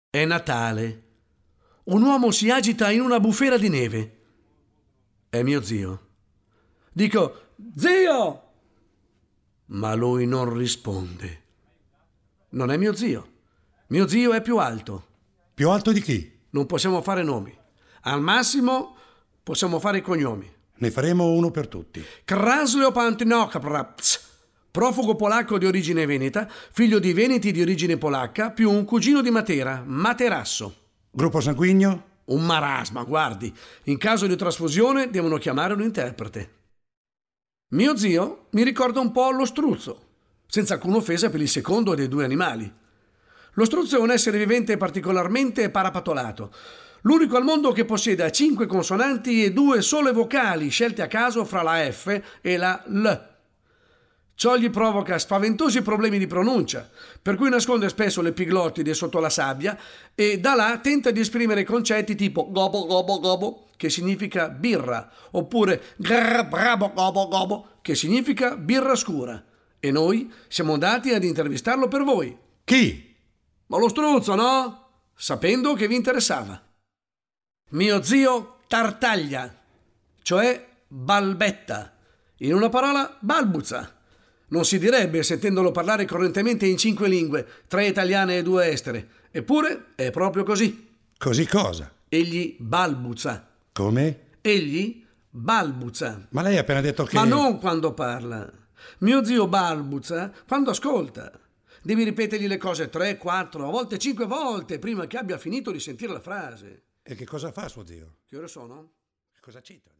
È Natale. Un uomo si agita in una bufera di neve. È mio zio. Dico, zio! Ma lui non risponde. Non è mio zio. Mio zio è più alto. Più alto di chi? Non possiamo fare nomi. Al massimo possiamo fare i cognomi. Ne faremo uno per tutti. Kraslio Pantinokrapts, profugo polacco di origine veneta, figlio di veneti di origine polacca, più un cugino di Matera, Materasso. Gruppo sanguigno? Un marasma, guardi. In caso di trasfusione devono chiamare un interprete. Mio zio mi ricorda un po' lo struzzo, senza alcuna offesa per il secondo dei due animali. Lo struzzo è un essere vivente particolarmente parapatolato, l'unico al mondo che possieda 5 consonanti e 2 sole vocali scelte a caso fra la F e la L. Ciò gli provoca spaventosi problemi di pronuncia, per cui nasconde spesso l'epiglottide sotto la sabbia e da là tenta di esprimere concetti tipo gobo gobo gobo, che significa birra, oppure grr brabo gobo gobo, che significa birra scura. E noi siamo andati ad intervistarlo per voi. Chi? Ma lo struzzo, no? Sapendo che vi interessava. Mio zio tartaglia, cioè balbetta. In una parola, balbuzza. Non si direbbe sentendolo parlare correntemente in 5 lingue, 3 italiane e 2 estere. Eppure è proprio così. Così cosa? Egli balbuzza. Come? Egli balbuzza. Ma lei ha appena detto che... Ma non quando parla. Mio zio balbuzza quando ascolta. Devi ripetergli le cose 3, 4, a volte 5 volte prima che abbia finito di sentire la frase. E che cosa fa suo zio? Che ore sono? Che cosa c'entra?